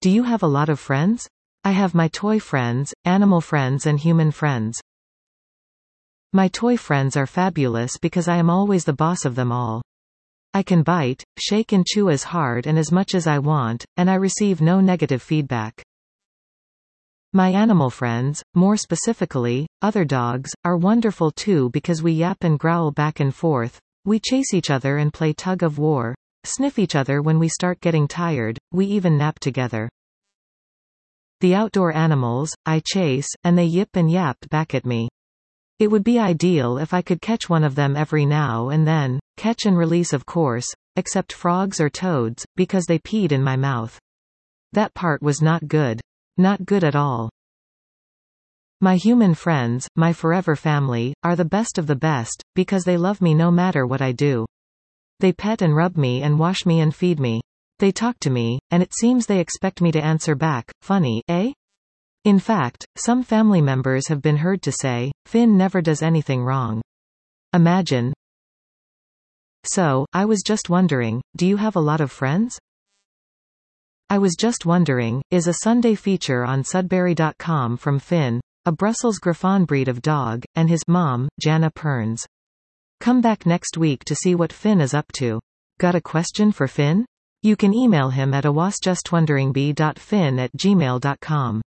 Do you have a lot of friends? I have my toy friends, animal friends and human friends. My toy friends are fabulous because I am always the boss of them all. I can bite, shake and chew as hard and as much as I want, and I receive no negative feedback. My animal friends, more specifically, other dogs, are wonderful too because we yap and growl back and forth, we chase each other and play tug of war, sniff each other when we start getting tired, we even nap together. The outdoor animals, I chase, and they yip and yap back at me. It would be ideal if I could catch one of them every now and then, catch and release of course, except frogs or toads, because they peed in my mouth. That part was not good. Not good at all. My human friends, my forever family, are the best of the best, because they love me no matter what I do. They pet and rub me and wash me and feed me. They talk to me, and it seems they expect me to answer back, funny, eh? In fact, some family members have been heard to say, Finn never does anything wrong. Imagine. So, I was just wondering, do you have a lot of friends? I was just wondering, is a Sunday feature on Sudbury.com from Finn, a Brussels Griffon breed of dog, and his mom, Jana Perns. Come back next week to see what Finn is up to. Got a question for Finn? You can email him at awasjustwonderingb.fin@gmail.com.